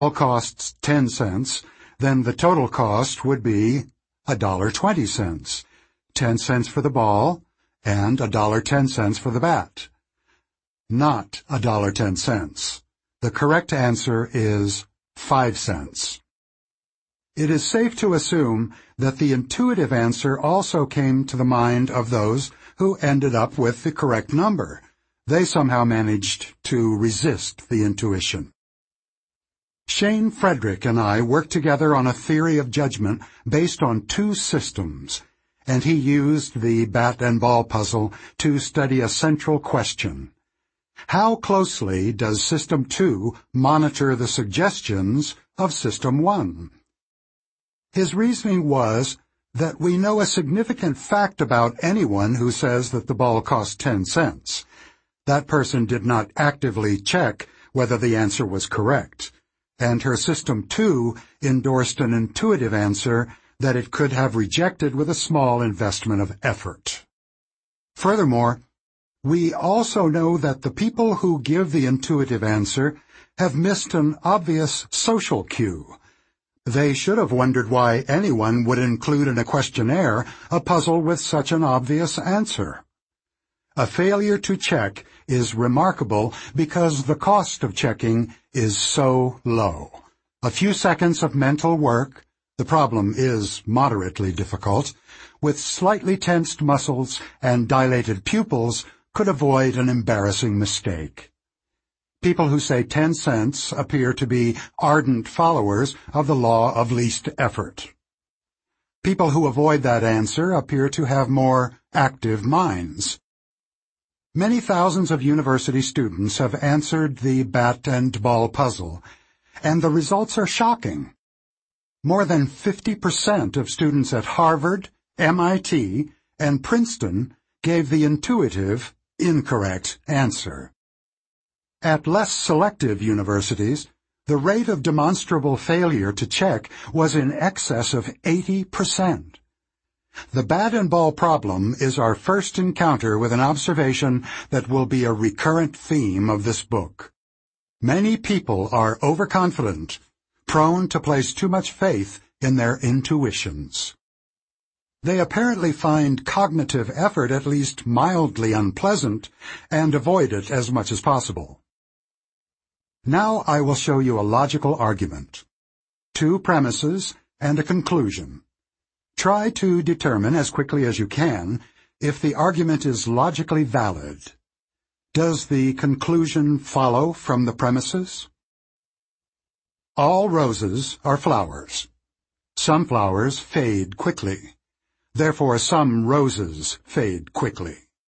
costs 10 cents, then the total cost would be $1.20. 10 cents for the ball and $1.10 for the bat. Not $1.10. The correct answer is 5 cents. It is safe to assume that the intuitive answer also came to the mind of those who ended up with the correct number. They somehow managed to resist the intuition. Shane Frederick and I worked together on a theory of judgment based on two systems, and he used the bat and ball puzzle to study a central question. How closely does System 2 monitor the suggestions of System 1? His reasoning was that we know a significant fact about anyone who says that the ball cost 10 cents. That person did not actively check whether the answer was correct, and her System 2 endorsed an intuitive answer that it could have rejected with a small investment of effort. Furthermore, we also know that the people who give the intuitive answer have missed an obvious social cue. They should have wondered why anyone would include in a questionnaire a puzzle with such an obvious answer. A failure to check is remarkable because the cost of checking is so low. A few seconds of mental work, the problem is moderately difficult, with slightly tensed muscles and dilated pupils could avoid an embarrassing mistake. People who say 10 cents appear to be ardent followers of the law of least effort. People who avoid that answer appear to have more active minds. Many thousands of university students have answered the bat and ball puzzle, and the results are shocking. More than 50% of students at Harvard, MIT, and Princeton gave the intuitive, incorrect answer. At less selective universities, the rate of demonstrable failure to check was in excess of 80%. The bat and ball problem is our first encounter with an observation that will be a recurrent theme of this book. Many people are overconfident, prone to place too much faith in their intuitions. They apparently find cognitive effort at least mildly unpleasant and avoid it as much as possible. Now I will show you a logical argument, two premises, and a conclusion. Try to determine as quickly as you can if the argument is logically valid. Does the conclusion follow from the premises? All roses are flowers. Some flowers fade quickly. Therefore, some roses fade quickly.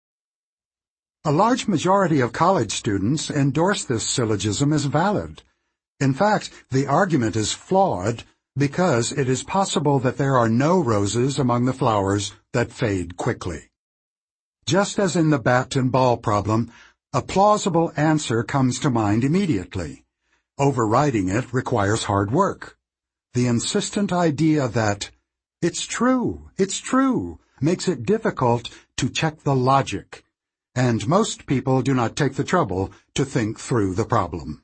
A large majority of college students endorse this syllogism as valid. In fact, the argument is flawed because it is possible that there are no roses among the flowers that fade quickly. Just as in the bat and ball problem, a plausible answer comes to mind immediately. Overriding it requires hard work. The insistent idea that it's true makes it difficult to check the logic, and most people do not take the trouble to think through the problem.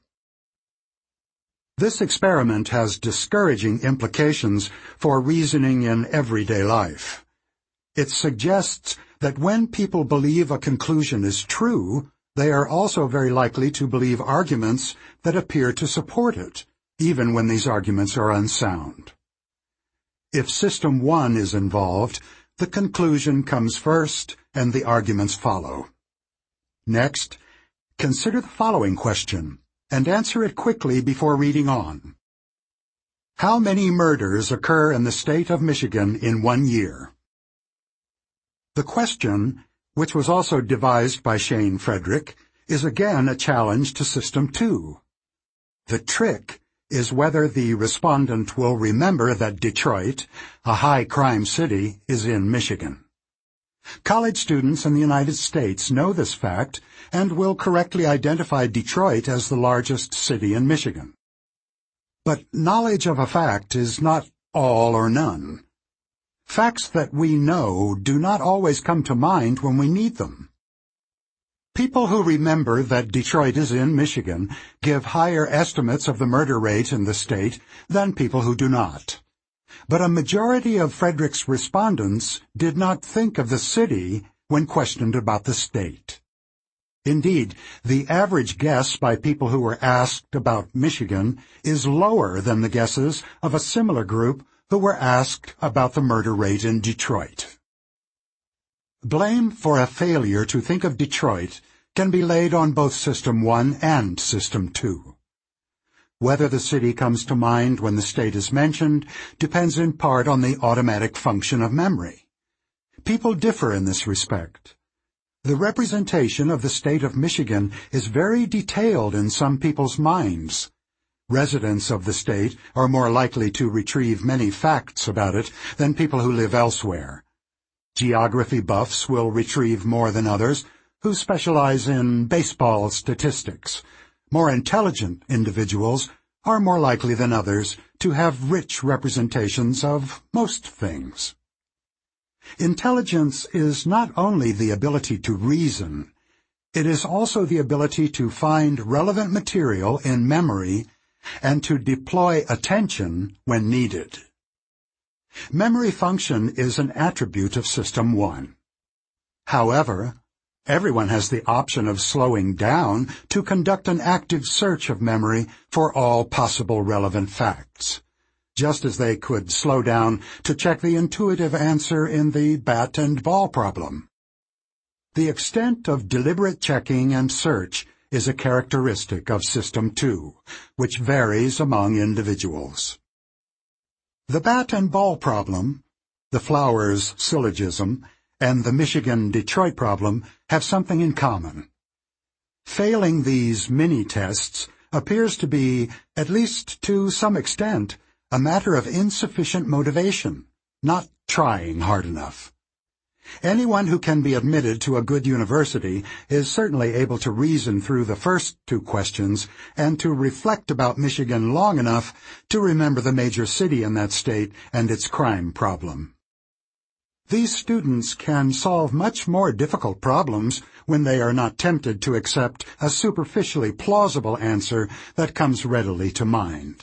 This experiment has discouraging implications for reasoning in everyday life. It suggests that when people believe a conclusion is true, they are also very likely to believe arguments that appear to support it, even when these arguments are unsound. If System 1 is involved, the conclusion comes first and the arguments follow. Next, consider the following question, and answer it quickly before reading on. How many murders occur in the state of Michigan in 1 year? The question, which was also devised by Shane Frederick, is again a challenge to System 2. The trick is whether the respondent will remember that Detroit, a high-crime city, is in Michigan. College students in the United States know this fact and will correctly identify Detroit as the largest city in Michigan. But knowledge of a fact is not all or none. Facts that we know do not always come to mind when we need them. People who remember that Detroit is in Michigan give higher estimates of the murder rate in the state than people who do not. But a majority of Frederick's respondents did not think of the city when questioned about the state. Indeed, the average guess by people who were asked about Michigan is lower than the guesses of a similar group who were asked about the murder rate in Detroit. Blame for a failure to think of Detroit can be laid on both System 1 and System 2. Whether the city comes to mind when the state is mentioned depends in part on the automatic function of memory. People differ in this respect. The representation of the state of Michigan is very detailed in some people's minds. Residents of the state are more likely to retrieve many facts about it than people who live elsewhere. Geography buffs will retrieve more than others who specialize in baseball statistics. More intelligent individuals are more likely than others to have rich representations of most things. Intelligence is not only the ability to reason, it is also the ability to find relevant material in memory and to deploy attention when needed. Memory function is an attribute of System 1. However, everyone has the option of slowing down to conduct an active search of memory for all possible relevant facts, just as they could slow down to check the intuitive answer in the bat and ball problem. The extent of deliberate checking and search is a characteristic of System 2, which varies among individuals. The bat and ball problem, the Flowers syllogism, and the Michigan-Detroit problem have something in common. Failing these mini-tests appears to be, at least to some extent, a matter of insufficient motivation, not trying hard enough. Anyone who can be admitted to a good university is certainly able to reason through the first two questions and to reflect about Michigan long enough to remember the major city in that state and its crime problem. These students can solve much more difficult problems when they are not tempted to accept a superficially plausible answer that comes readily to mind.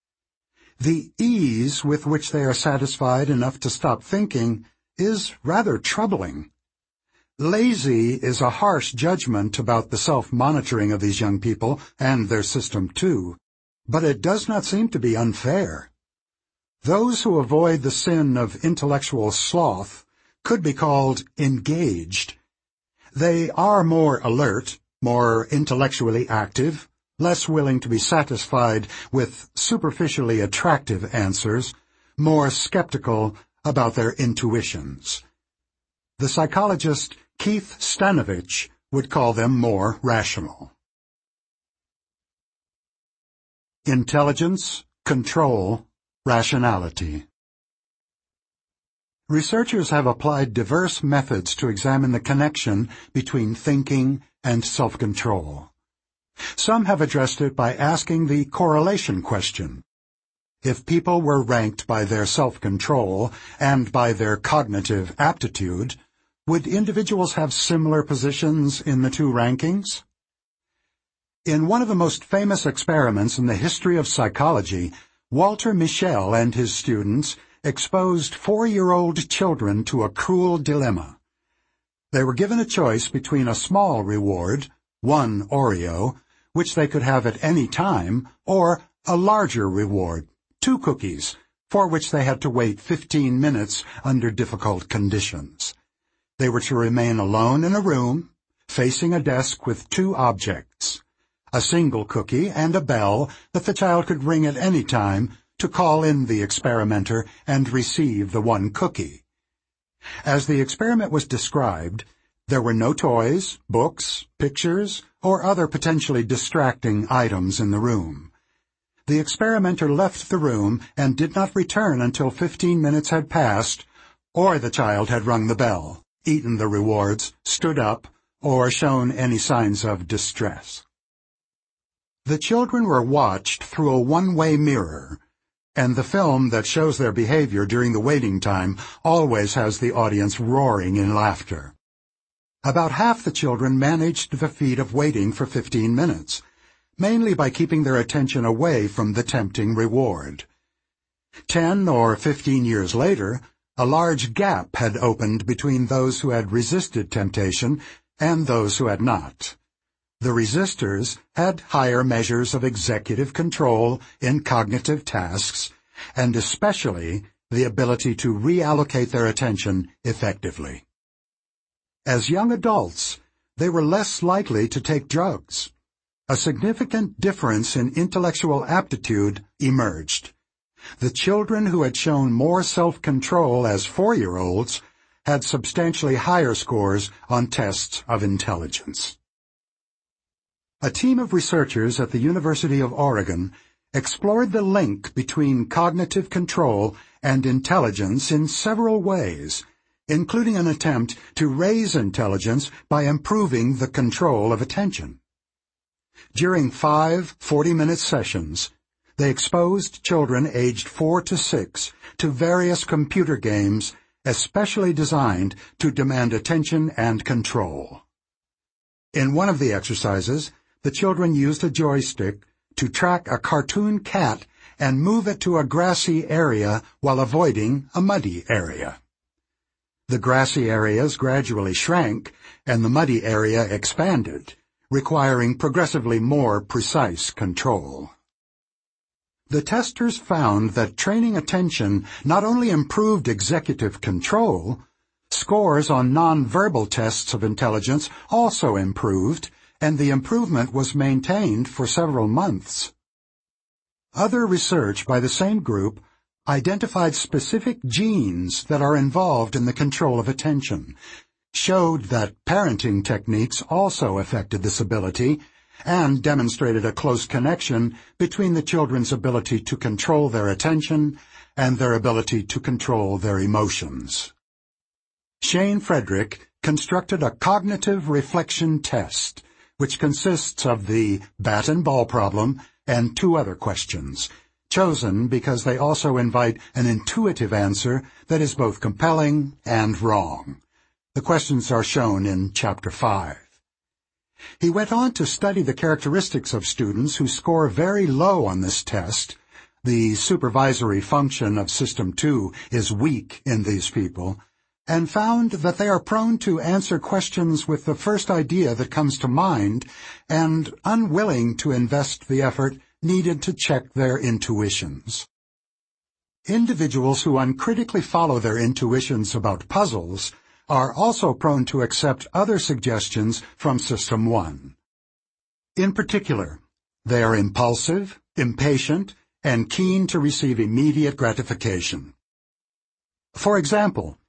The ease with which they are satisfied enough to stop thinking is rather troubling. Lazy is a harsh judgment about the self-monitoring of these young people and their system too, but it does not seem to be unfair. Those who avoid the sin of intellectual sloth could be called engaged. They are more alert, more intellectually active, less willing to be satisfied with superficially attractive answers, more skeptical about their intuitions. The psychologist Keith Stanovich would call them more rational. Intelligence, control, rationality. Researchers have applied diverse methods to examine the connection between thinking and self-control. Some have addressed it by asking the correlation question. If people were ranked by their self-control and by their cognitive aptitude, would individuals have similar positions in the two rankings? In one of the most famous experiments in the history of psychology, Walter Mischel and his students exposed 4-year-old children to a cruel dilemma. They were given a choice between a small reward, 1 Oreo, which they could have at any time, or a larger reward, 2 cookies, for which they had to wait 15 minutes under difficult conditions. They were to remain alone in a room, facing a desk with 2 objects, a single cookie and a bell that the child could ring at any time to call in the experimenter and receive the 1 cookie. As the experiment was described, there were no toys, books, pictures, or other potentially distracting items in the room. The experimenter left the room and did not return until 15 minutes had passed, or the child had rung the bell, eaten the rewards, stood up, or shown any signs of distress. The children were watched through a one-way mirror, and the film that shows their behavior during the waiting time always has the audience roaring in laughter. About half the children managed the feat of waiting for 15 minutes, mainly by keeping their attention away from the tempting reward. 10 or 15 years later, a large gap had opened between those who had resisted temptation and those who had not. The resistors had higher measures of executive control in cognitive tasks, and especially the ability to reallocate their attention effectively. As young adults, they were less likely to take drugs. A significant difference in intellectual aptitude emerged. The children who had shown more self-control as 4-year-olds had substantially higher scores on tests of intelligence. A team of researchers at the University of Oregon explored the link between cognitive control and intelligence in several ways, including an attempt to raise intelligence by improving the control of attention. During 5 40-minute sessions, they exposed children aged 4 to 6 to various computer games especially designed to demand attention and control. In one of the exercises, the children used a joystick to track a cartoon cat and move it to a grassy area while avoiding a muddy area. The grassy areas gradually shrank and the muddy area expanded, requiring progressively more precise control. The testers found that training attention not only improved executive control, scores on nonverbal tests of intelligence also improved, and the improvement was maintained for several months. Other research by the same group identified specific genes that are involved in the control of attention, showed that parenting techniques also affected this ability, and demonstrated a close connection between the children's ability to control their attention and their ability to control their emotions. Shane Frederick constructed a cognitive reflection test, which consists of the bat and ball problem and 2 other questions, chosen because they also invite an intuitive answer that is both compelling and wrong. The questions are shown in Chapter 5. He went on to study the characteristics of students who score very low on this test. The supervisory function of System 2 is weak in these people, and found that they are prone to answer questions with the first idea that comes to mind and unwilling to invest the effort needed to check their intuitions. Individuals who uncritically follow their intuitions about puzzles are also prone to accept other suggestions from System 1. In particular, they are impulsive, impatient, and keen to receive immediate gratification. For example,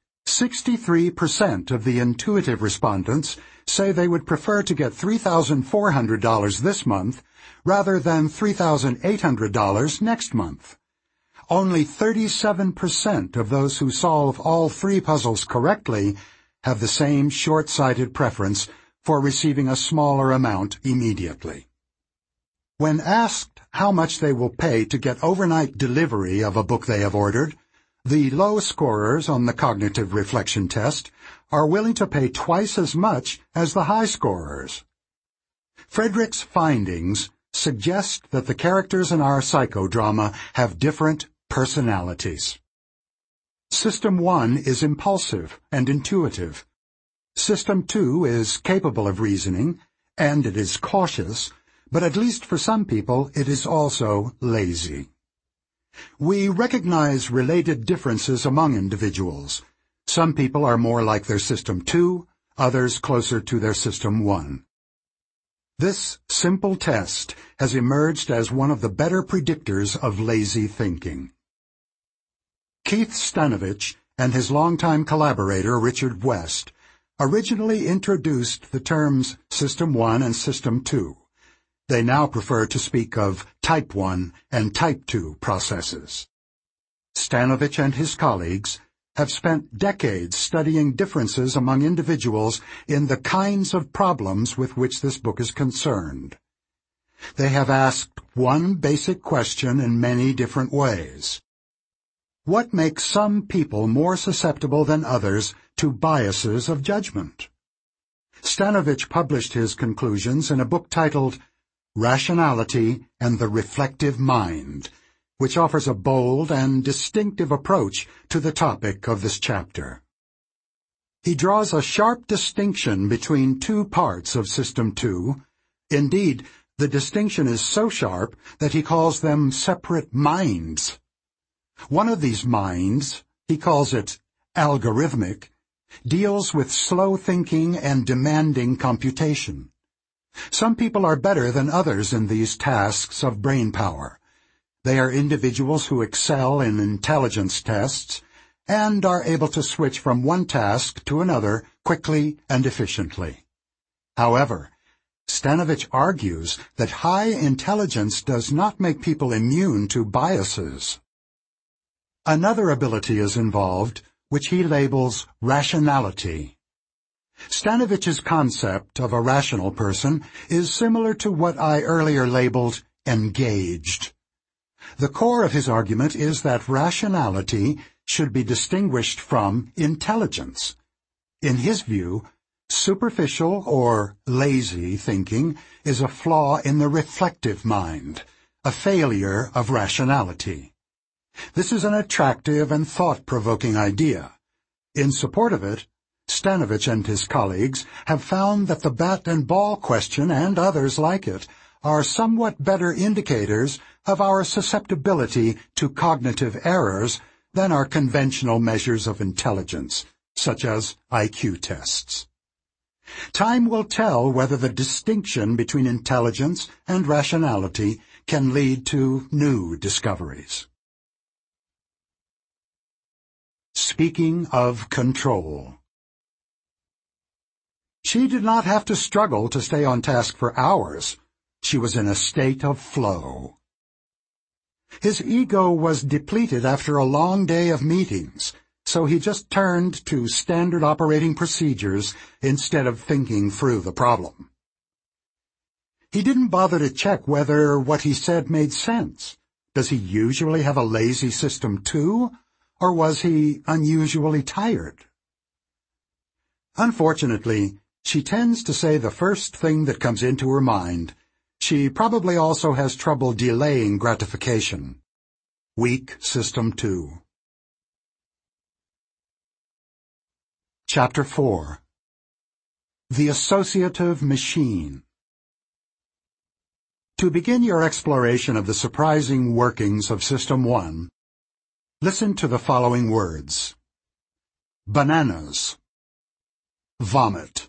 63% of the intuitive respondents say they would prefer to get $3,400 this month rather than $3,800 next month. Only 37% of those who solve all 3 puzzles correctly have the same short-sighted preference for receiving a smaller amount immediately. When asked how much they will pay to get overnight delivery of a book they have ordered, the low scorers on the cognitive reflection test are willing to pay twice as much as the high scorers. Frederick's findings suggest that the characters in our psychodrama have different personalities. System 1 is impulsive and intuitive. System 2 is capable of reasoning, and it is cautious, but at least for some people it is also lazy. We recognize related differences among individuals. Some people are more like their System 2, others closer to their System 1. This simple test has emerged as one of the better predictors of lazy thinking. Keith Stanovich and his longtime collaborator Richard West originally introduced the terms System 1 and System 2. They now prefer to speak of Type 1 and Type 2 processes. Stanovich and his colleagues have spent decades studying differences among individuals in the kinds of problems with which this book is concerned. They have asked one basic question in many different ways. What makes some people more susceptible than others to biases of judgment? Stanovich published his conclusions in a book titled Rationality and the Reflective Mind, which offers a bold and distinctive approach to the topic of this chapter. He draws a sharp distinction between two parts of System 2. Indeed, the distinction is so sharp that he calls them separate minds. One of these minds, he calls it algorithmic, deals with slow thinking and demanding computation. Some people are better than others in these tasks of brain power. They are individuals who excel in intelligence tests and are able to switch from one task to another quickly and efficiently. However, Stanovich argues that high intelligence does not make people immune to biases. Another ability is involved, which he labels rationality. Stanovich's concept of a rational person is similar to what I earlier labeled engaged. The core of his argument is that rationality should be distinguished from intelligence. In his view, superficial or lazy thinking is a flaw in the reflective mind, a failure of rationality. This is an attractive and thought-provoking idea. In support of it, Stanovich and his colleagues have found that the bat and ball question and others like it are somewhat better indicators of our susceptibility to cognitive errors than our conventional measures of intelligence, such as IQ tests. Time will tell whether the distinction between intelligence and rationality can lead to new discoveries. Speaking of control. She did not have to struggle to stay on task for hours. She was in a state of flow. His ego was depleted after a long day of meetings, so he just turned to standard operating procedures instead of thinking through the problem. He didn't bother to check whether what he said made sense. Does he usually have a lazy system too, or was he unusually tired? Unfortunately, she tends to say the first thing that comes into her mind. She probably also has trouble delaying gratification. Weak System 2. Chapter 4. The Associative Machine. To begin your exploration of the surprising workings of System 1, listen to the following words. Bananas. Vomit.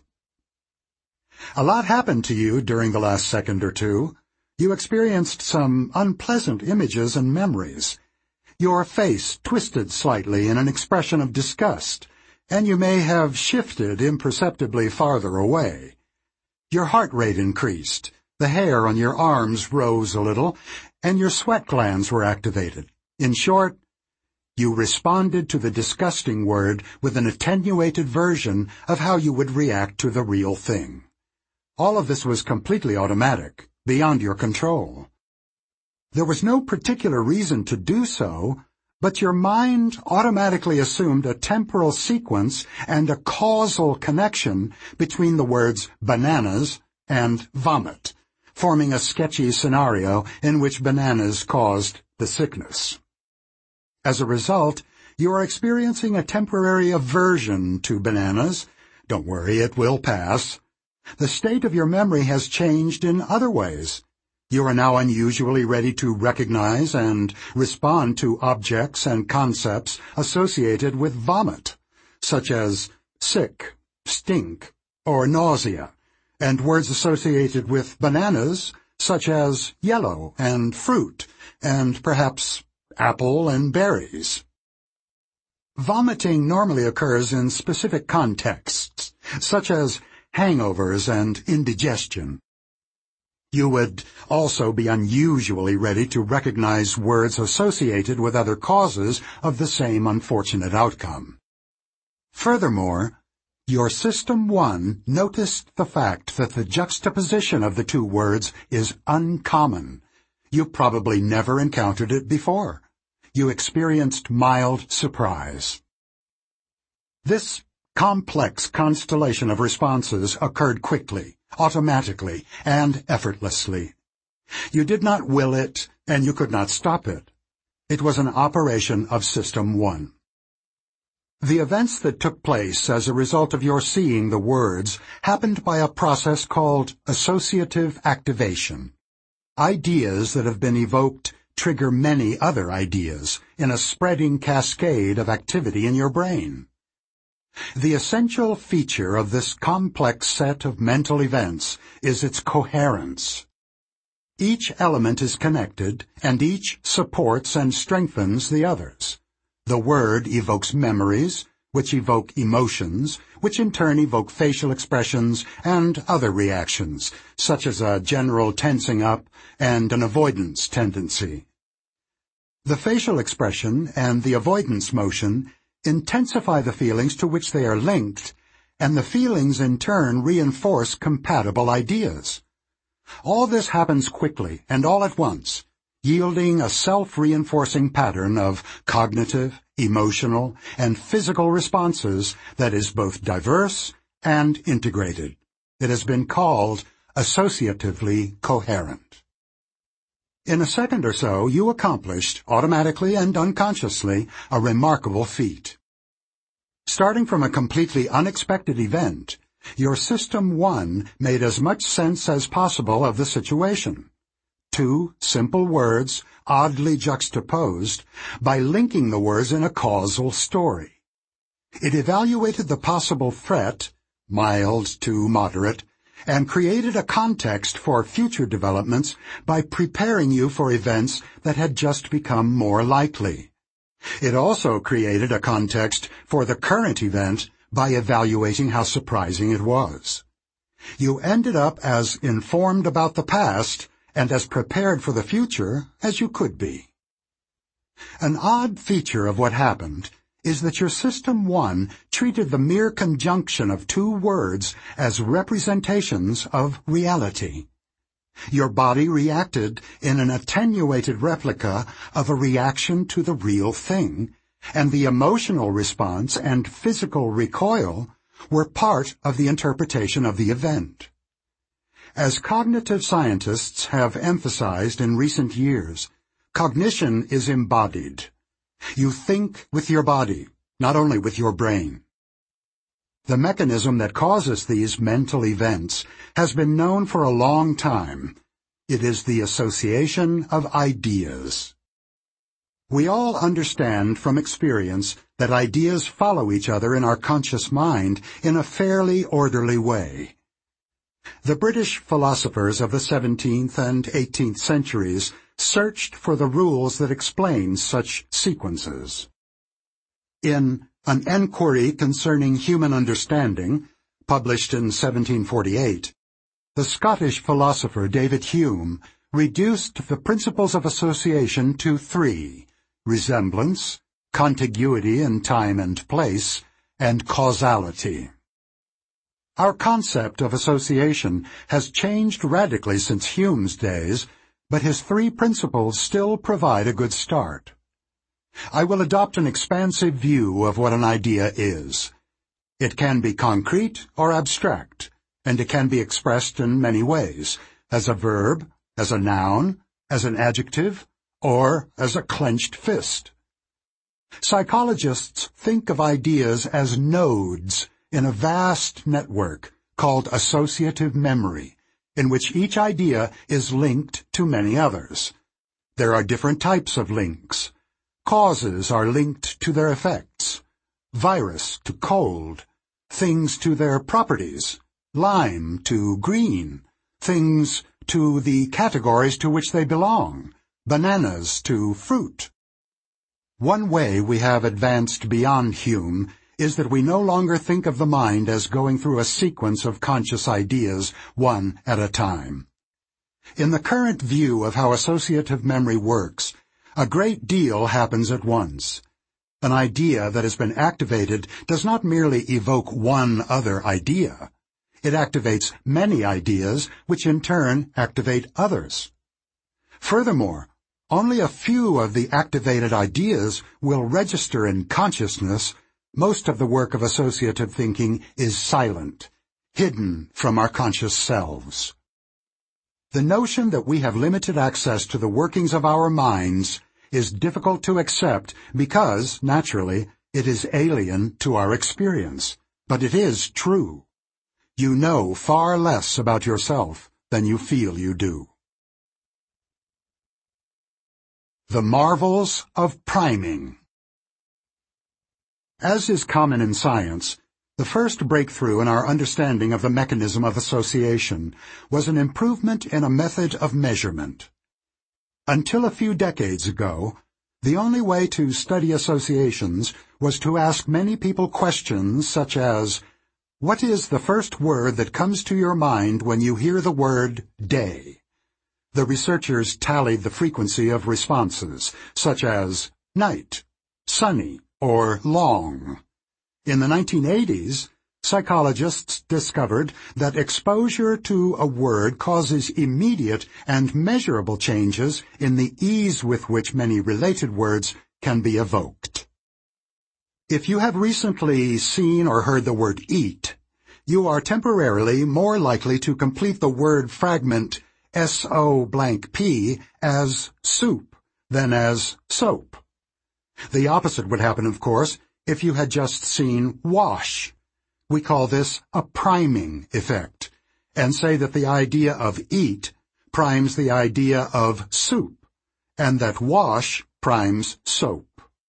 A lot happened to you during the last second or two. You experienced some unpleasant images and memories. Your face twisted slightly in an expression of disgust, and you may have shifted imperceptibly farther away. Your heart rate increased, the hair on your arms rose a little, and your sweat glands were activated. In short, you responded to the disgusting word with an attenuated version of how you would react to the real thing. All of this was completely automatic, beyond your control. There was no particular reason to do so, but your mind automatically assumed a temporal sequence and a causal connection between the words bananas and vomit, forming a sketchy scenario in which bananas caused the sickness. As a result, you are experiencing a temporary aversion to bananas. Don't worry, it will pass. The state of your memory has changed in other ways. You are now unusually ready to recognize and respond to objects and concepts associated with vomit, such as sick, stink, or nausea, and words associated with bananas, such as yellow and fruit, and perhaps apple and berries. Vomiting normally occurs in specific contexts, such as hangovers and indigestion. You would also be unusually ready to recognize words associated with other causes of the same unfortunate outcome. Furthermore, your System 1 noticed the fact that the juxtaposition of the two words is uncommon. You probably never encountered it before. You experienced mild surprise. This complex constellation of responses occurred quickly, automatically, and effortlessly. You did not will it, and you could not stop it. It was an operation of System 1. The events that took place as a result of your seeing the words happened by a process called associative activation. Ideas that have been evoked trigger many other ideas in a spreading cascade of activity in your brain. The essential feature of this complex set of mental events is its coherence. Each element is connected, and each supports and strengthens the others. The word evokes memories, which evoke emotions, which in turn evoke facial expressions and other reactions, such as a general tensing up and an avoidance tendency. The facial expression and the avoidance motion intensify the feelings to which they are linked, and the feelings in turn reinforce compatible ideas. All this happens quickly and all at once, yielding a self-reinforcing pattern of cognitive, emotional, and physical responses that is both diverse and integrated. It has been called associatively coherent. In a second or so, you accomplished, automatically and unconsciously, a remarkable feat. Starting from a completely unexpected event, your System 1 made as much sense as possible of the situation. Two simple words, oddly juxtaposed, by linking the words in a causal story. It evaluated the possible threat, mild to moderate, and created a context for future developments by preparing you for events that had just become more likely. It also created a context for the current event by evaluating how surprising it was. You ended up as informed about the past and as prepared for the future as you could be. An odd feature of what happened is that your System 1 treated the mere conjunction of two words as representations of reality. Your body reacted in an attenuated replica of a reaction to the real thing, and the emotional response and physical recoil were part of the interpretation of the event. As cognitive scientists have emphasized in recent years, cognition is embodied. You think with your body, not only with your brain. The mechanism that causes these mental events has been known for a long time. It is the association of ideas. We all understand from experience that ideas follow each other in our conscious mind in a fairly orderly way. The British philosophers of the 17th and 18th centuries searched for the rules that explain such sequences. In An Enquiry Concerning Human Understanding, published in 1748, the Scottish philosopher David Hume reduced the principles of association to three: resemblance, contiguity in time and place, and causality. Our concept of association has changed radically since Hume's days, but his three principles still provide a good start. I will adopt an expansive view of what an idea is. It can be concrete or abstract, and it can be expressed in many ways, as a verb, as a noun, as an adjective, or as a clenched fist. Psychologists think of ideas as nodes in a vast network called associative memory, in which each idea is linked to many others. There are different types of links. Causes are linked to their effects, virus to cold, things to their properties, lime to green, things to the categories to which they belong, bananas to fruit. One way we have advanced beyond Hume is that we no longer think of the mind as going through a sequence of conscious ideas, one at a time. In the current view of how associative memory works, a great deal happens at once. An idea that has been activated does not merely evoke one other idea. It activates many ideas, which in turn activate others. Furthermore, only a few of the activated ideas will register in consciousness Most of the work of associative thinking is silent, hidden from our conscious selves. The notion that we have limited access to the workings of our minds is difficult to accept because, naturally, it is alien to our experience. But it is true. You know far less about yourself than you feel you do. The marvels of priming. As is common in science, the first breakthrough in our understanding of the mechanism of association was an improvement in a method of measurement. Until a few decades ago, the only way to study associations was to ask many people questions such as, what is the first word that comes to your mind when you hear the word day? The researchers tallied the frequency of responses, such as night, sunny, or long. In the 1980s, psychologists discovered that exposure to a word causes immediate and measurable changes in the ease with which many related words can be evoked. If you have recently seen or heard the word eat, you are temporarily more likely to complete the word fragment S-O-blank-P as soup than as soap. The opposite would happen, of course, if you had just seen wash. We call this a priming effect, and say that the idea of eat primes the idea of soup, and that wash primes soap.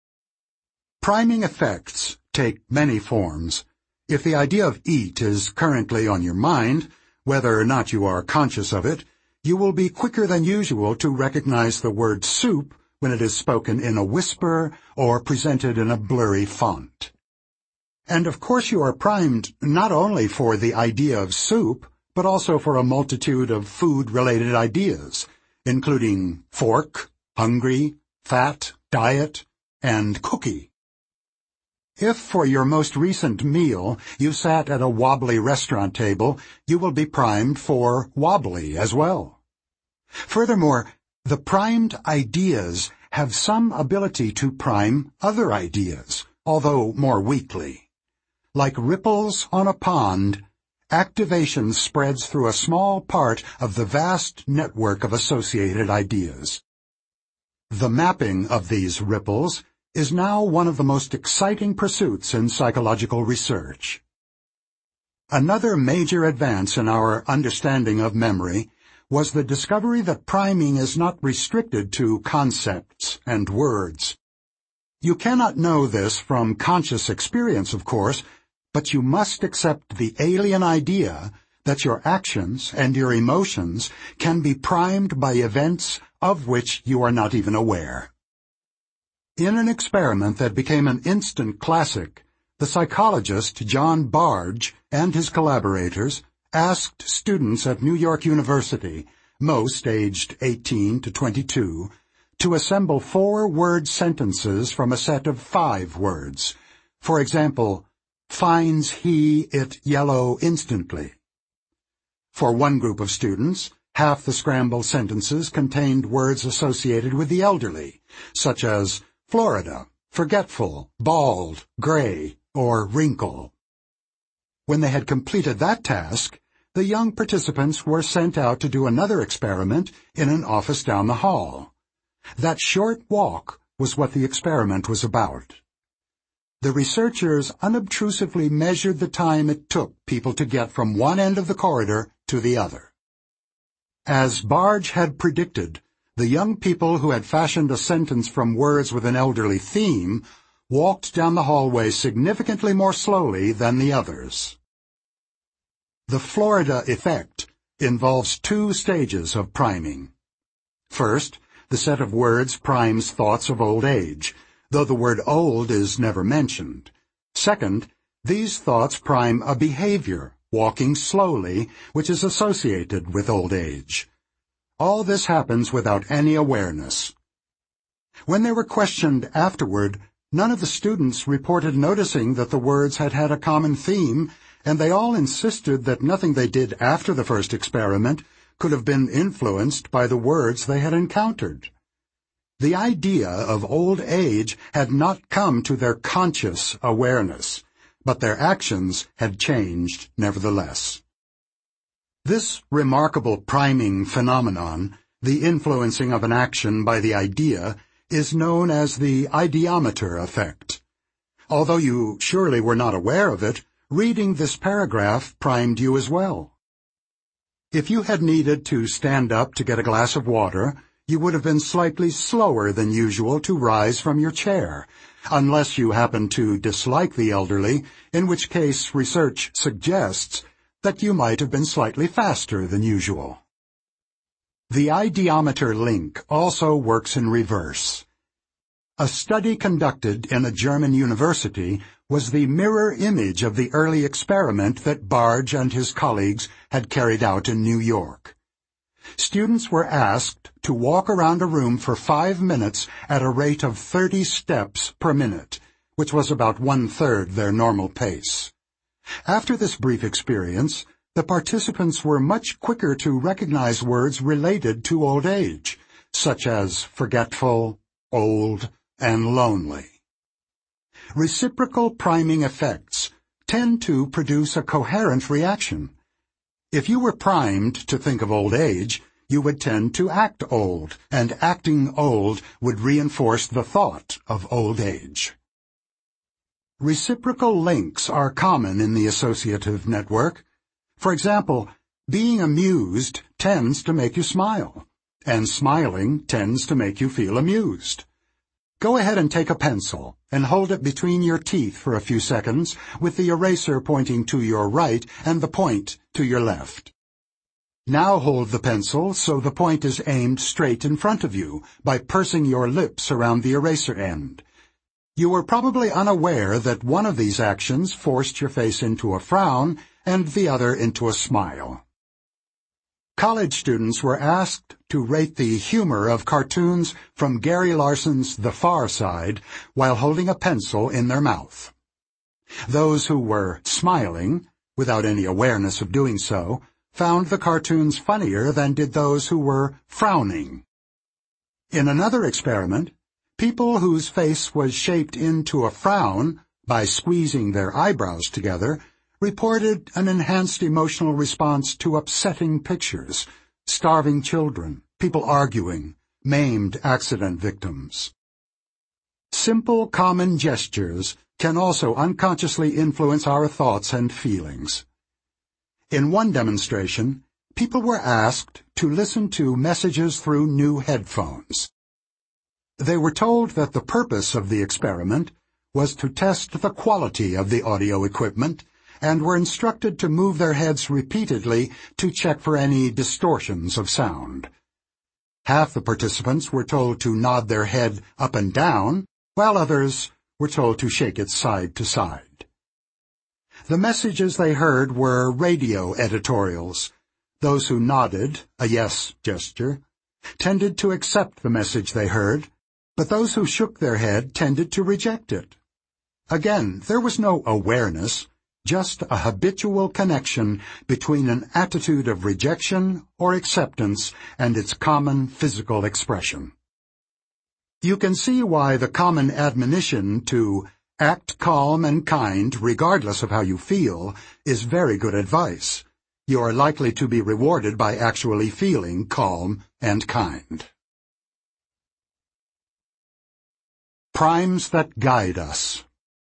Priming effects take many forms. If the idea of eat is currently on your mind, whether or not you are conscious of it, you will be quicker than usual to recognize the word soup when it is spoken in a whisper or presented in a blurry font. And of course you are primed not only for the idea of soup, but also for a multitude of food-related ideas, including fork, hungry, fat, diet, and cookie. If for your most recent meal you sat at a wobbly restaurant table, you will be primed for wobbly as well. Furthermore, the primed ideas have some ability to prime other ideas, although more weakly. Like ripples on a pond, activation spreads through a small part of the vast network of associated ideas. The mapping of these ripples is now one of the most exciting pursuits in psychological research. Another major advance in our understanding of memory was the discovery that priming is not restricted to concepts and words. You cannot know this from conscious experience, of course, but you must accept the alien idea that your actions and your emotions can be primed by events of which you are not even aware. In an experiment that became an instant classic, the psychologist John Bargh and his collaborators asked students at New York University, most aged 18 to 22, to assemble 4-word sentences from a set of 5 words. For example, finds he it yellow instantly. For one group of students, half the scrambled sentences contained words associated with the elderly, such as Florida, forgetful, bald, gray, or wrinkle. When they had completed that task, the young participants were sent out to do another experiment in an office down the hall. That short walk was what the experiment was about. The researchers unobtrusively measured the time it took people to get from one end of the corridor to the other. As Bargh had predicted, the young people who had fashioned a sentence from words with an elderly theme walked down the hallway significantly more slowly than the others. The Florida effect involves 2 stages of priming. First, the set of words primes thoughts of old age, though the word old is never mentioned. Second, these thoughts prime a behavior, walking slowly, which is associated with old age. All this happens without any awareness. When they were questioned afterward, none of the students reported noticing that the words had had a common theme, and they all insisted that nothing they did after the first experiment could have been influenced by the words they had encountered. The idea of old age had not come to their conscious awareness, but their actions had changed nevertheless. This remarkable priming phenomenon, the influencing of an action by the idea, is known as the ideometer effect. Although you surely were not aware of it, reading this paragraph primed you as well. If you had needed to stand up to get a glass of water, you would have been slightly slower than usual to rise from your chair, unless you happen to dislike the elderly, in which case research suggests that you might have been slightly faster than usual. The ideometer link also works in reverse. A study conducted in a German university was the mirror image of the early experiment that Barge and his colleagues had carried out in New York. Students were asked to walk around a room for 5 minutes at a rate of 30 steps per minute, which was about 1/3 their normal pace. After this brief experience, the participants were much quicker to recognize words related to old age, such as forgetful, old, and lonely. Reciprocal priming effects tend to produce a coherent reaction. If you were primed to think of old age, you would tend to act old, and acting old would reinforce the thought of old age. Reciprocal links are common in the associative network. For example, being amused tends to make you smile, and smiling tends to make you feel amused. Go ahead and take a pencil and hold it between your teeth for a few seconds with the eraser pointing to your right and the point to your left. Now hold the pencil so the point is aimed straight in front of you by pursing your lips around the eraser end. You were probably unaware that one of these actions forced your face into a frown and the other into a smile. College students were asked to rate the humor of cartoons from Gary Larson's The Far Side while holding a pencil in their mouth. Those who were smiling, without any awareness of doing so, found the cartoons funnier than did those who were frowning. In another experiment, people whose face was shaped into a frown by squeezing their eyebrows together reported an enhanced emotional response to upsetting pictures, starving children, people arguing, maimed accident victims. Simple common gestures can also unconsciously influence our thoughts and feelings. In one demonstration, people were asked to listen to messages through new headphones. They were told that the purpose of the experiment was to test the quality of the audio equipment and were instructed to move their heads repeatedly to check for any distortions of sound. Half the participants were told to nod their head up and down, while others were told to shake it side to side. The messages they heard were radio editorials. Those who nodded, a yes gesture, tended to accept the message they heard, but those who shook their head tended to reject it. Again, there was no awareness, just a habitual connection between an attitude of rejection or acceptance and its common physical expression. You can see why the common admonition to act calm and kind regardless of how you feel is very good advice. You are likely to be rewarded by actually feeling calm and kind. Primes that guide us.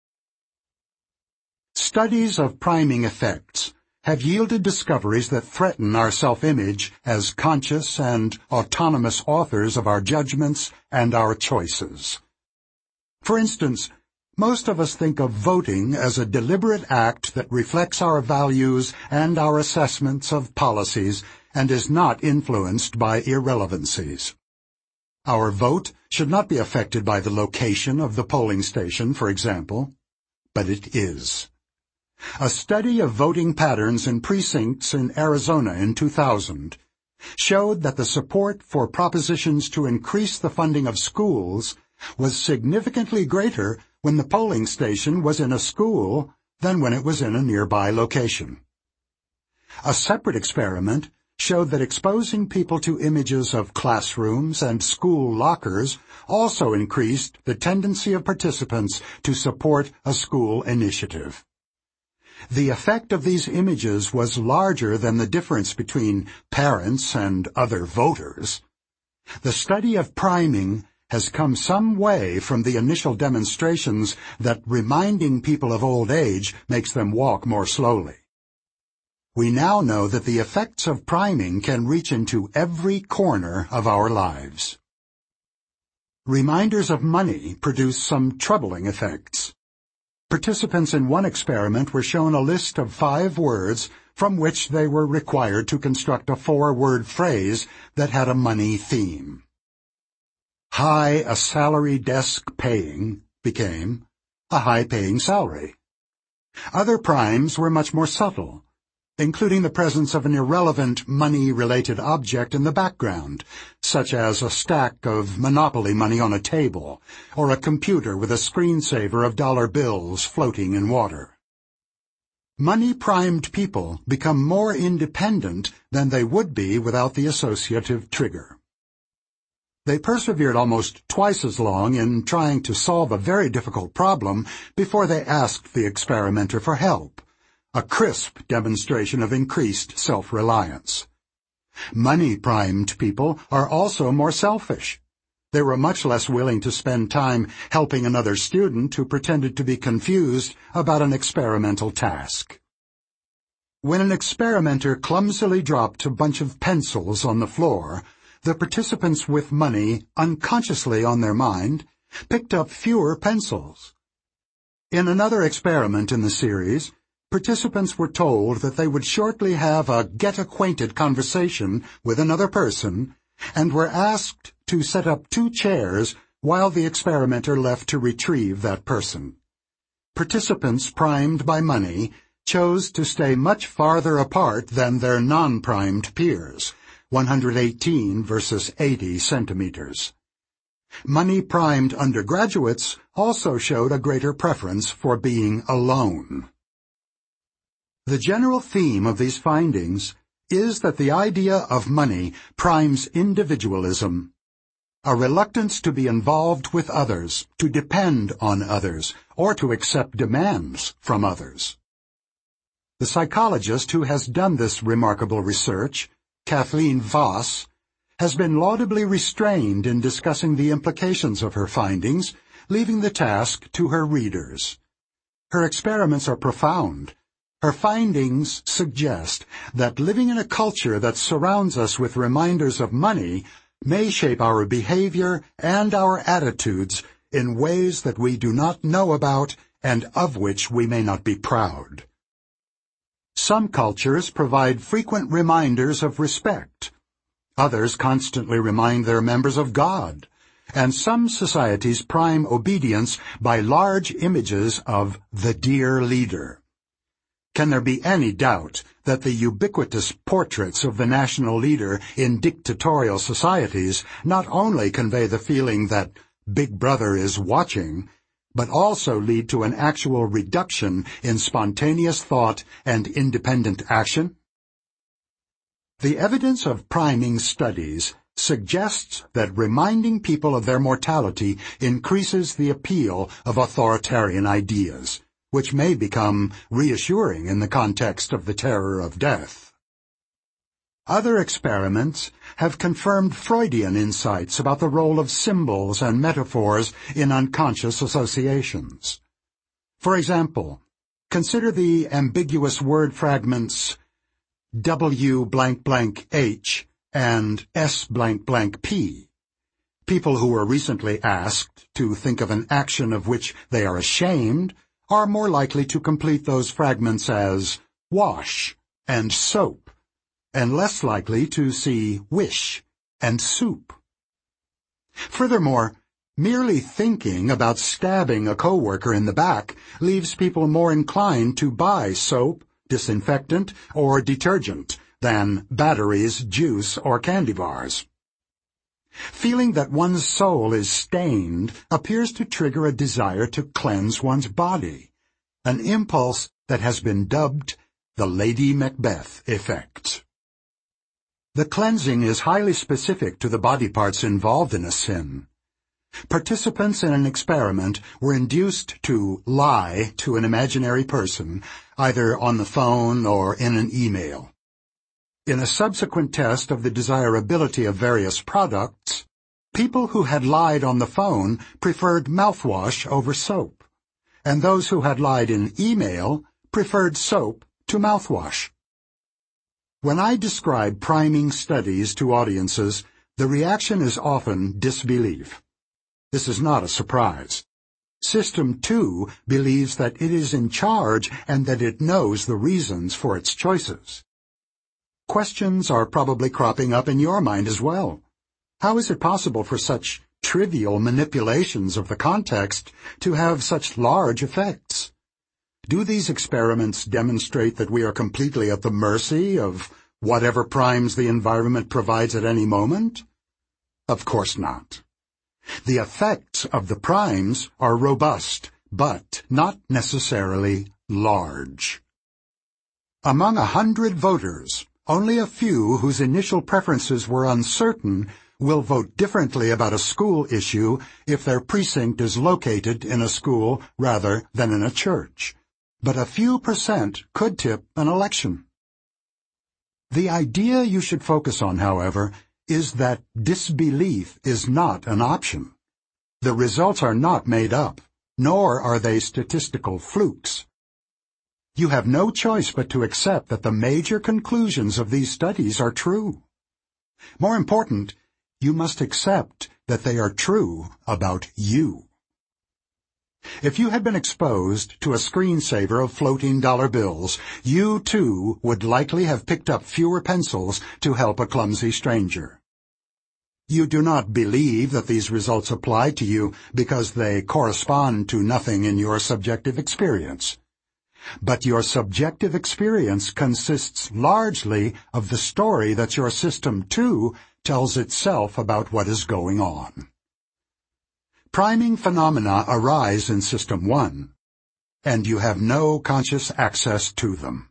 Studies of priming effects have yielded discoveries that threaten our self-image as conscious and autonomous authors of our judgments and our choices. For instance, most of us think of voting as a deliberate act that reflects our values and our assessments of policies and is not influenced by irrelevancies. Our vote should not be affected by the location of the polling station, for example, but it is. A study of voting patterns in precincts in Arizona in 2000 showed that the support for propositions to increase the funding of schools was significantly greater when the polling station was in a school than when it was in a nearby location. A separate experiment showed that exposing people to images of classrooms and school lockers also increased the tendency of participants to support a school initiative. The effect of these images was larger than the difference between parents and other voters. The study of priming has come some way from the initial demonstrations that reminding people of old age makes them walk more slowly. We now know that the effects of priming can reach into every corner of our lives. Reminders of money produce some troubling effects. Participants in one experiment were shown a list of 5 words from which they were required to construct a 4-word phrase that had a money theme. High a salary desk paying became a high-paying salary. Other primes were much more subtle, including the presence of an irrelevant money-related object in the background, such as a stack of Monopoly money on a table, or a computer with a screensaver of dollar bills floating in water. Money-primed people become more independent than they would be without the associative trigger. They persevered almost twice as long in trying to solve a very difficult problem before they asked the experimenter for help, a crisp demonstration of increased self-reliance. Money-primed people are also more selfish. They were much less willing to spend time helping another student who pretended to be confused about an experimental task. When an experimenter clumsily dropped a bunch of pencils on the floor, the participants with money unconsciously on their mind picked up fewer pencils. In another experiment in the series, participants were told that they would shortly have a get-acquainted conversation with another person and were asked to set up 2 chairs while the experimenter left to retrieve that person. Participants primed by money chose to stay much farther apart than their non-primed peers, 118 versus 80 centimeters. Money-primed undergraduates also showed a greater preference for being alone. The general theme of these findings is that the idea of money primes individualism, a reluctance to be involved with others, to depend on others, or to accept demands from others. The psychologist who has done this remarkable research, Kathleen Voss, has been laudably restrained in discussing the implications of her findings, leaving the task to her readers. Her experiments are profound. Her findings suggest that living in a culture that surrounds us with reminders of money may shape our behavior and our attitudes in ways that we do not know about and of which we may not be proud. Some cultures provide frequent reminders of respect. Others constantly remind their members of God. And some societies prime obedience by large images of the dear leader. Can there be any doubt that the ubiquitous portraits of the national leader in dictatorial societies not only convey the feeling that Big Brother is watching, but also lead to an actual reduction in spontaneous thought and independent action? The evidence of priming studies suggests that reminding people of their mortality increases the appeal of authoritarian ideas, which may become reassuring in the context of the terror of death. Other experiments have confirmed Freudian insights about the role of symbols and metaphors in unconscious associations. For example, consider the ambiguous word fragments W blank blank H and S blank blank P. People who were recently asked to think of an action of which they are ashamed are more likely to complete those fragments as wash and soap, and less likely to see wish and soup. Furthermore, merely thinking about stabbing a coworker in the back leaves people more inclined to buy soap, disinfectant, or detergent than batteries, juice, or candy bars. Feeling that one's soul is stained appears to trigger a desire to cleanse one's body, an impulse that has been dubbed the Lady Macbeth effect. The cleansing is highly specific to the body parts involved in a sin. Participants in an experiment were induced to lie to an imaginary person, either on the phone or in an email. In a subsequent test of the desirability of various products, people who had lied on the phone preferred mouthwash over soap, and those who had lied in email preferred soap to mouthwash. When I describe priming studies to audiences, the reaction is often disbelief. This is not a surprise. System 2 believes that it is in charge and that it knows the reasons for its choices. Questions are probably cropping up in your mind as well. How is it possible for such trivial manipulations of the context to have such large effects? Do these experiments demonstrate that we are completely at the mercy of whatever primes the environment provides at any moment? Of course not. The effects of the primes are robust, but not necessarily large. Among 100 voters, only a few whose initial preferences were uncertain will vote differently about a school issue if their precinct is located in a school rather than in a church. But a few percent could tip an election. The idea you should focus on, however, is that disbelief is not an option. The results are not made up, nor are they statistical flukes. You have no choice but to accept that the major conclusions of these studies are true. More important, you must accept that they are true about you. If you had been exposed to a screensaver of floating dollar bills, you too would likely have picked up fewer pencils to help a clumsy stranger. You do not believe that these results apply to you because they correspond to nothing in your subjective experience. But your subjective experience consists largely of the story that your system 2 tells itself about what is going on. Priming phenomena arise in System 1, and you have no conscious access to them.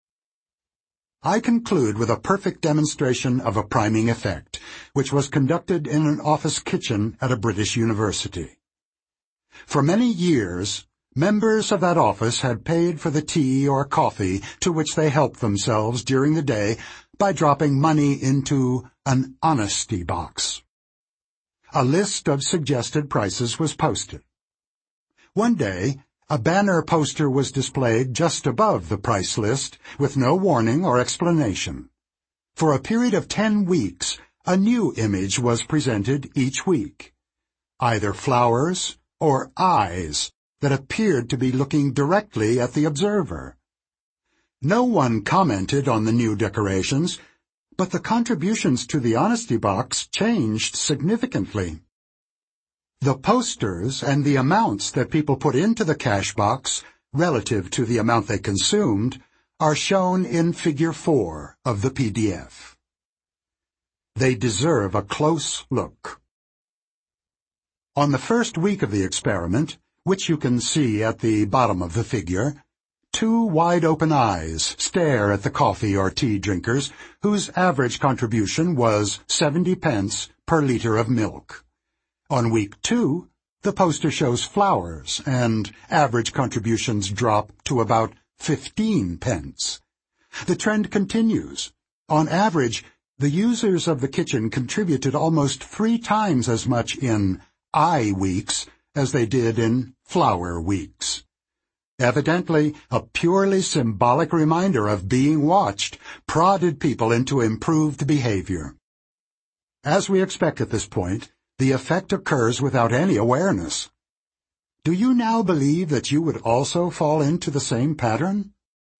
I conclude with a perfect demonstration of a priming effect, which was conducted in an office kitchen at a British university. For many years, members of that office had paid for the tea or coffee to which they helped themselves during the day by dropping money into an honesty box. A list of suggested prices was posted. One day, a banner poster was displayed just above the price list with no warning or explanation. For a period of 10 weeks, a new image was presented each week. Either flowers or eyes that appeared to be looking directly at the observer. No one commented on the new decorations, but the contributions to the honesty box changed significantly. The posters and the amounts that people put into the cash box, relative to the amount they consumed, are shown in Figure 4 of the PDF. They deserve a close look. On the first week of the experiment, which you can see at the bottom of the figure, 2 wide-open eyes stare at the coffee or tea drinkers, whose average contribution was 70 pence per liter of milk. On week 2, the poster shows flowers, and average contributions drop to about 15 pence. The trend continues. On average, the users of the kitchen contributed almost 3 times as much in eye weeks as they did in flower weeks. Evidently, a purely symbolic reminder of being watched prodded people into improved behavior. As we expect at this point, the effect occurs without any awareness. Do you now believe that you would also fall into the same pattern?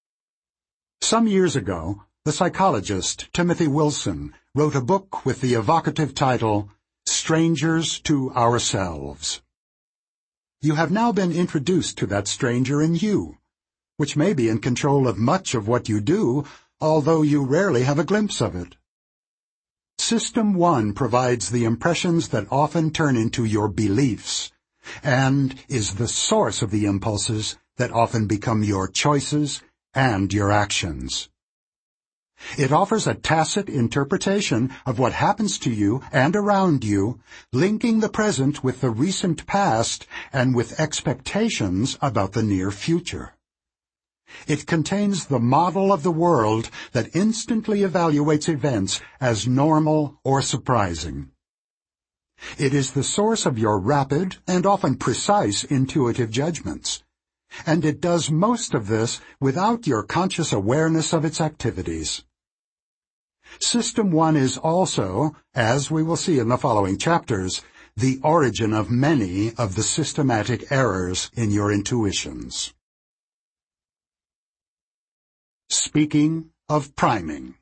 Some years ago, the psychologist Timothy Wilson wrote a book with the evocative title, Strangers to Ourselves. You have now been introduced to that stranger in you, which may be in control of much of what you do, although you rarely have a glimpse of it. System 1 provides the impressions that often turn into your beliefs, and is the source of the impulses that often become your choices and your actions. It offers a tacit interpretation of what happens to you and around you, linking the present with the recent past and with expectations about the near future. It contains the model of the world that instantly evaluates events as normal or surprising. It is the source of your rapid and often precise intuitive judgments, and it does most of this without your conscious awareness of its activities. System 1 is also, as we will see in the following chapters, the origin of many of the systematic errors in your intuitions. Speaking of priming.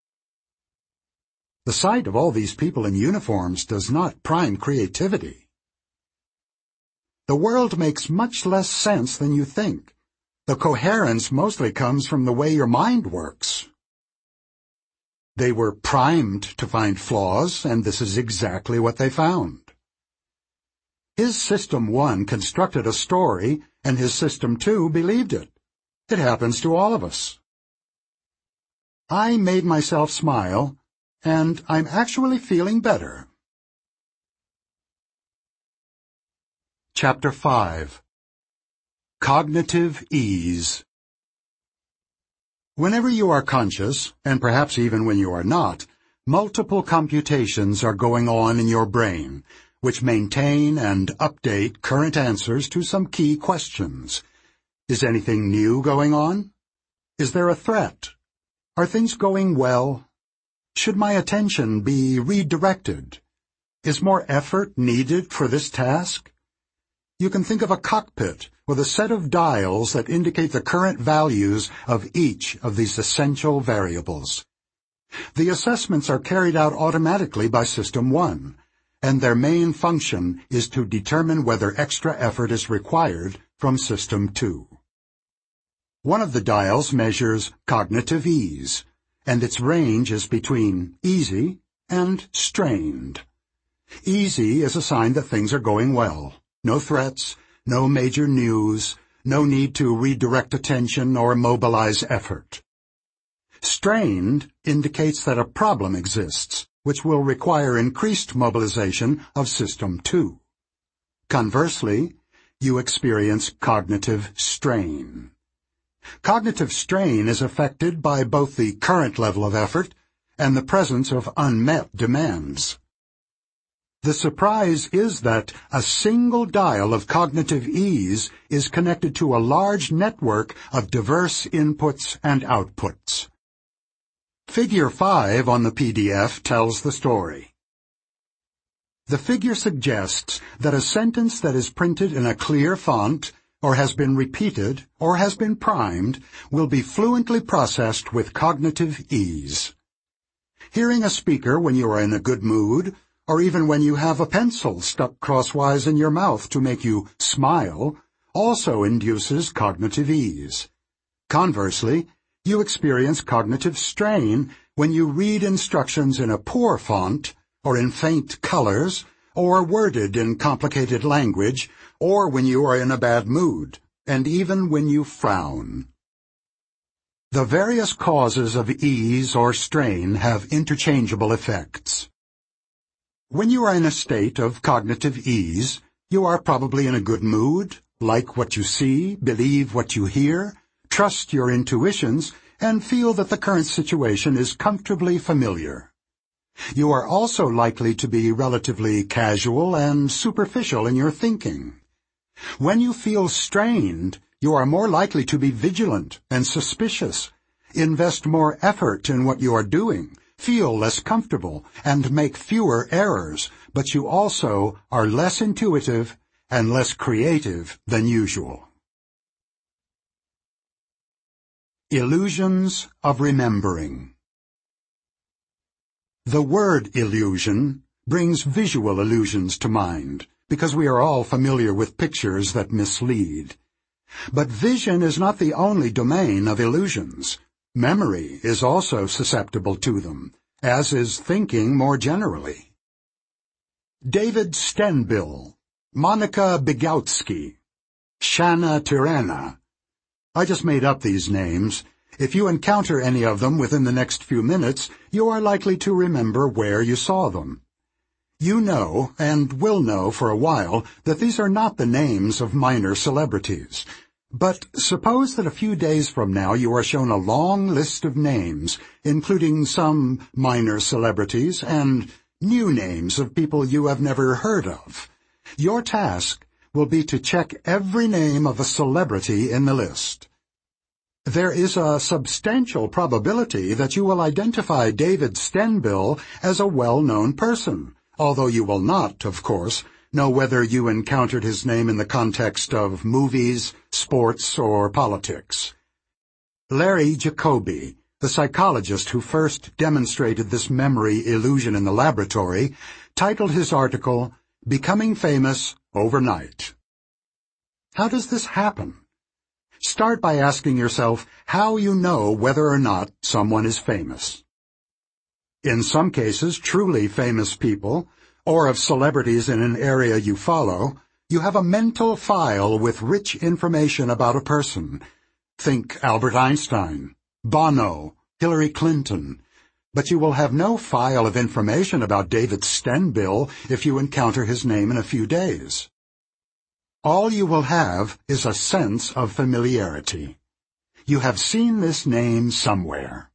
The sight of all these people in uniforms does not prime creativity. The world makes much less sense than you think. The coherence mostly comes from the way your mind works. They were primed to find flaws, and this is exactly what they found. His System 1 constructed a story, and his System 2 believed it. It happens to all of us. I made myself smile, and I'm actually feeling better. Chapter 5. Cognitive Ease. Whenever you are conscious, and perhaps even when you are not, multiple computations are going on in your brain, which maintain and update current answers to some key questions. Is anything new going on? Is there a threat? Are things going well? Should my attention be redirected? Is more effort needed for this task? You can think of a cockpit with a set of dials that indicate the current values of each of these essential variables. The assessments are carried out automatically by System 1, and their main function is to determine whether extra effort is required from System 2. One of the dials measures cognitive ease, and its range is between easy and strained. Easy is a sign that things are going well. No threats, no major news, no need to redirect attention or mobilize effort. Strained indicates that a problem exists, which will require increased mobilization of System 2. Conversely, you experience cognitive strain. Cognitive strain is affected by both the current level of effort and the presence of unmet demands. The surprise is that a single dial of cognitive ease is connected to a large network of diverse inputs and outputs. Figure 5 on the PDF tells the story. The figure suggests that a sentence that is printed in a clear font, or has been repeated, or has been primed, will be fluently processed with cognitive ease. Hearing a speaker when you are in a good mood, or even when you have a pencil stuck crosswise in your mouth to make you smile, also induces cognitive ease. Conversely, you experience cognitive strain when you read instructions in a poor font, or in faint colors, or worded in complicated language, or when you are in a bad mood, and even when you frown. The various causes of ease or strain have interchangeable effects. When you are in a state of cognitive ease, you are probably in a good mood, like what you see, believe what you hear, trust your intuitions, and feel that the current situation is comfortably familiar. You are also likely to be relatively casual and superficial in your thinking. When you feel strained, you are more likely to be vigilant and suspicious, invest more effort in what you are doing, feel less comfortable, and make fewer errors, but you also are less intuitive and less creative than usual. Illusions of remembering. The word illusion brings visual illusions to mind, because we are all familiar with pictures that mislead. But vision is not the only domain of illusions. Memory is also susceptible to them, as is thinking more generally. David Stenbill, Monica Bigowski, Shanna Tirana. I just made up these names. If you encounter any of them within the next few minutes, you are likely to remember where you saw them. You know, and will know for a while, that these are not the names of minor celebrities. But suppose that a few days from now you are shown a long list of names, including some minor celebrities and new names of people you have never heard of. Your task will be to check every name of a celebrity in the list. There is a substantial probability that you will identify David Stenbill as a well-known person, although you will not, of course, know whether you encountered his name in the context of movies, sports, or politics. Larry Jacoby, the psychologist who first demonstrated this memory illusion in the laboratory, titled his article, "Becoming Famous Overnight." How does this happen? Start by asking yourself how you know whether or not someone is famous. In some cases, truly famous people, or of celebrities in an area you follow, you have a mental file with rich information about a person. Think Albert Einstein, Bono, Hillary Clinton. But you will have no file of information about David Stenbill if you encounter his name in a few days. All you will have is a sense of familiarity. You have seen this name somewhere.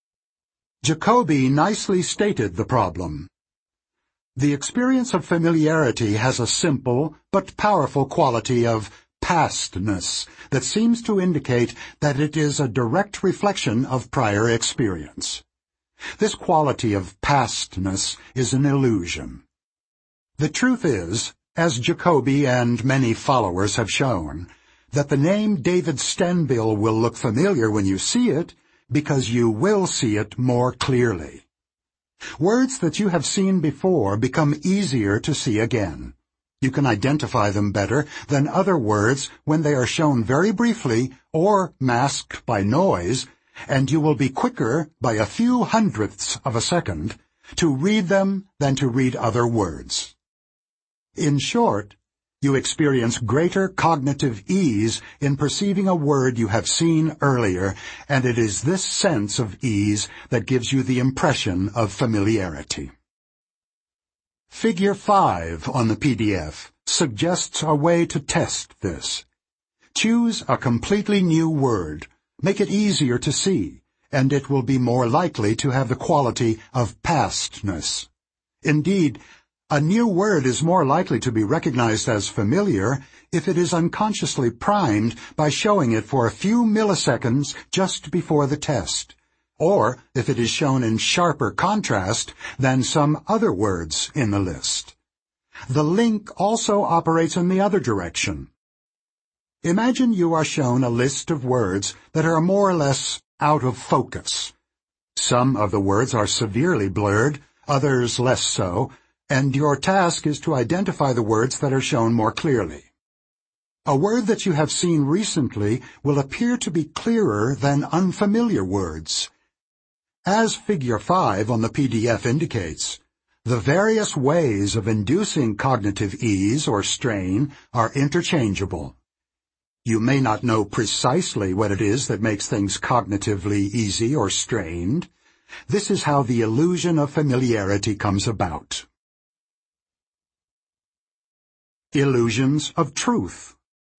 Jacoby nicely stated the problem. The experience of familiarity has a simple but powerful quality of pastness that seems to indicate that it is a direct reflection of prior experience. This quality of pastness is an illusion. The truth is, as Jacoby and many followers have shown, that the name David Stenbill will look familiar when you see it because you will see it more clearly. Words that you have seen before become easier to see again. You can identify them better than other words when they are shown very briefly or masked by noise, and you will be quicker by a few hundredths of a second to read them than to read other words. In short, you experience greater cognitive ease in perceiving a word you have seen earlier, and it is this sense of ease that gives you the impression of familiarity. Figure 5 on the PDF suggests a way to test this. Choose a completely new word, make it easier to see, and it will be more likely to have the quality of pastness. Indeed, a new word is more likely to be recognized as familiar if it is unconsciously primed by showing it for a few milliseconds just before the test, or if it is shown in sharper contrast than some other words in the list. The link also operates in the other direction. Imagine you are shown a list of words that are more or less out of focus. Some of the words are severely blurred, others less so, and your task is to identify the words that are shown more clearly. A word that you have seen recently will appear to be clearer than unfamiliar words. As Figure 5 on the PDF indicates, the various ways of inducing cognitive ease or strain are interchangeable. You may not know precisely what it is that makes things cognitively easy or strained. This is how the illusion of familiarity comes about. Illusions of truth.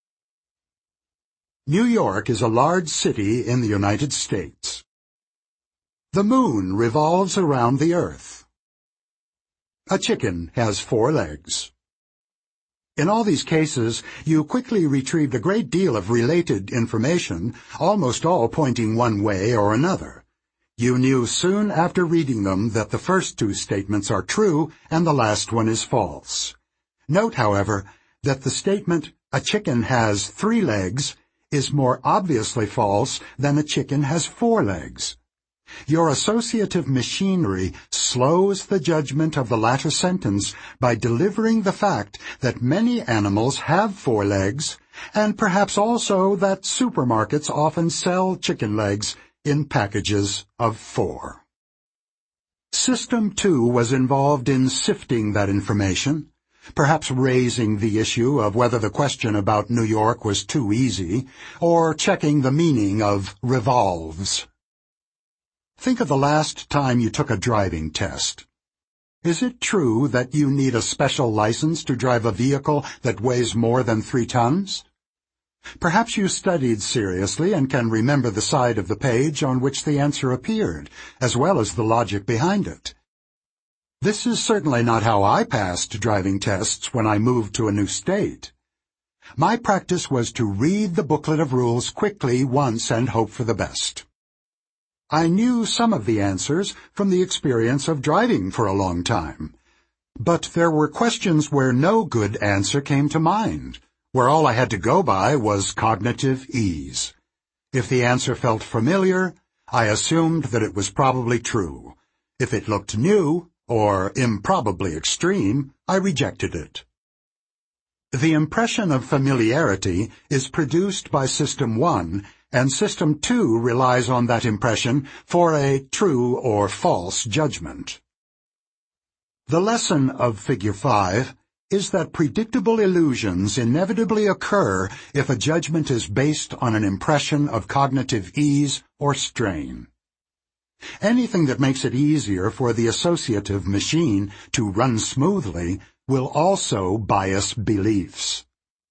New York is a large city in the United States. The moon revolves around the earth. A chicken has 4 legs. In all these cases, you quickly retrieved a great deal of related information, almost all pointing one way or another. You knew soon after reading them that the first 2 statements are true and the last one is false. Note, however, that the statement, "a chicken has 3 legs," is more obviously false than "a chicken has 4 legs." Your associative machinery slows the judgment of the latter sentence by delivering the fact that many animals have 4 legs, and perhaps also that supermarkets often sell chicken legs in packages of 4. System 2 was involved in sifting that information. perhaps raising the issue of whether the question about New York was too easy, or checking the meaning of revolves. Think of the last time you took a driving test. Is it true that you need a special license to drive a vehicle that weighs more than 3 tons? Perhaps you studied seriously and can remember the side of the page on which the answer appeared, as well as the logic behind it. This is certainly not how I passed driving tests when I moved to a new state. My practice was to read the booklet of rules quickly once and hope for the best. I knew some of the answers from the experience of driving for a long time, but there were questions where no good answer came to mind, where all I had to go by was cognitive ease. If the answer felt familiar, I assumed that it was probably true. If it looked new, or improbably extreme, I rejected it. The impression of familiarity is produced by System 1, and System 2 relies on that impression for a true or false judgment. The lesson of Figure 5 is that predictable illusions inevitably occur if a judgment is based on an impression of cognitive ease or strain. Anything that makes it easier for the associative machine to run smoothly will also bias beliefs.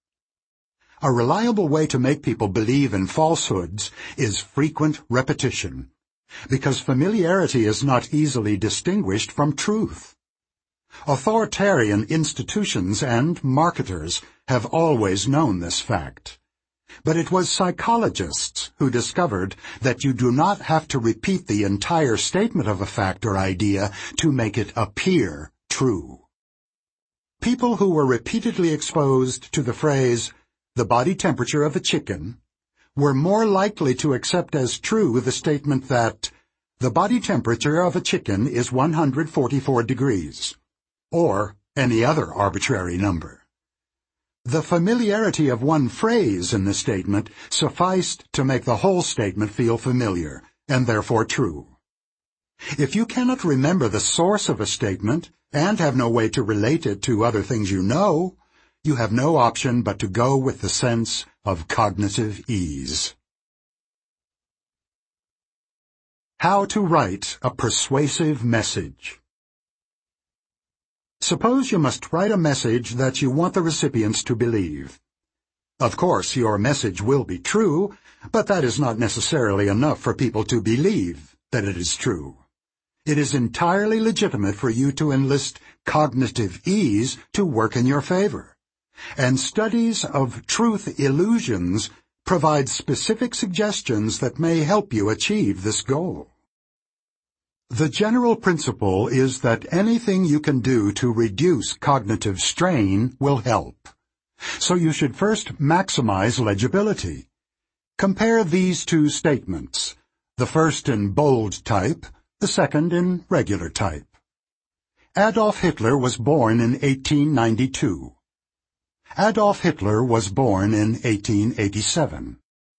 A reliable way to make people believe in falsehoods is frequent repetition, because familiarity is not easily distinguished from truth. Authoritarian institutions and marketers have always known this fact. But it was psychologists who discovered that you do not have to repeat the entire statement of a fact or idea to make it appear true. People who were repeatedly exposed to the phrase, "the body temperature of a chicken," were more likely to accept as true the statement that the body temperature of a chicken is 144 degrees, or any other arbitrary number. The familiarity of one phrase in the statement sufficed to make the whole statement feel familiar, and therefore true. If you cannot remember the source of a statement, and have no way to relate it to other things you know, you have no option but to go with the sense of cognitive ease. How to write a persuasive message. Suppose you must write a message that you want the recipients to believe. Of course, your message will be true, but that is not necessarily enough for people to believe that it is true. It is entirely legitimate for you to enlist cognitive ease to work in your favor, and studies of truth illusions provide specific suggestions that may help you achieve this goal. The general principle is that anything you can do to reduce cognitive strain will help. So you should first maximize legibility. Compare these two statements, the first in bold type, the second in regular type. Adolf Hitler was born in 1892. Adolf Hitler was born in 1887.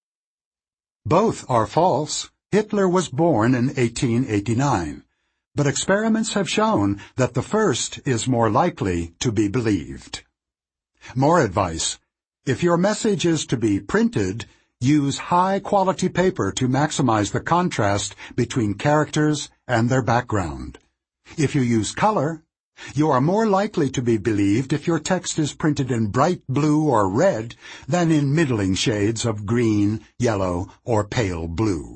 Both are false. Hitler was born in 1889, but experiments have shown that the first is more likely to be believed. More advice. If your message is to be printed, use high-quality paper to maximize the contrast between characters and their background. If you use color, you are more likely to be believed if your text is printed in bright blue or red than in middling shades of green, yellow, or pale blue.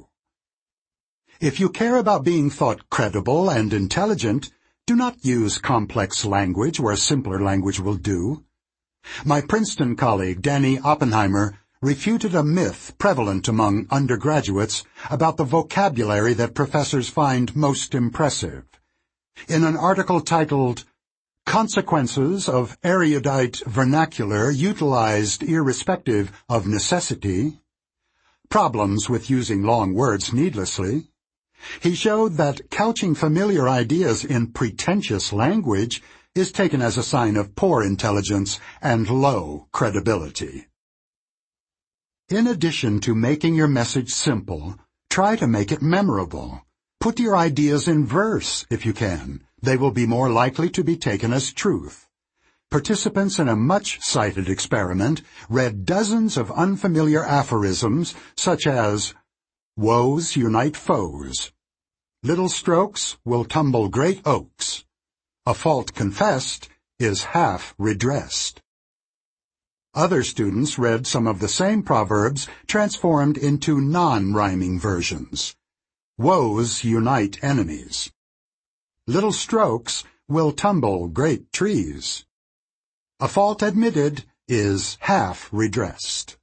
If you care about being thought credible and intelligent, do not use complex language where simpler language will do. My Princeton colleague, Danny Oppenheimer, refuted a myth prevalent among undergraduates about the vocabulary that professors find most impressive. In an article titled, "Consequences of Erudite Vernacular Utilized Irrespective of Necessity," Problems with Using Long Words Needlessly, he showed that couching familiar ideas in pretentious language is taken as a sign of poor intelligence and low credibility. In addition to making your message simple, try to make it memorable. Put your ideas in verse if you can. They will be more likely to be taken as truth. Participants in a much-cited experiment read dozens of unfamiliar aphorisms such as, "Woes unite foes," "Little strokes will tumble great oaks," "A fault confessed is half redressed." Other students read some of the same proverbs transformed into non-rhyming versions. "Woes unite enemies," "Little strokes will tumble great trees," "A fault admitted is half redressed."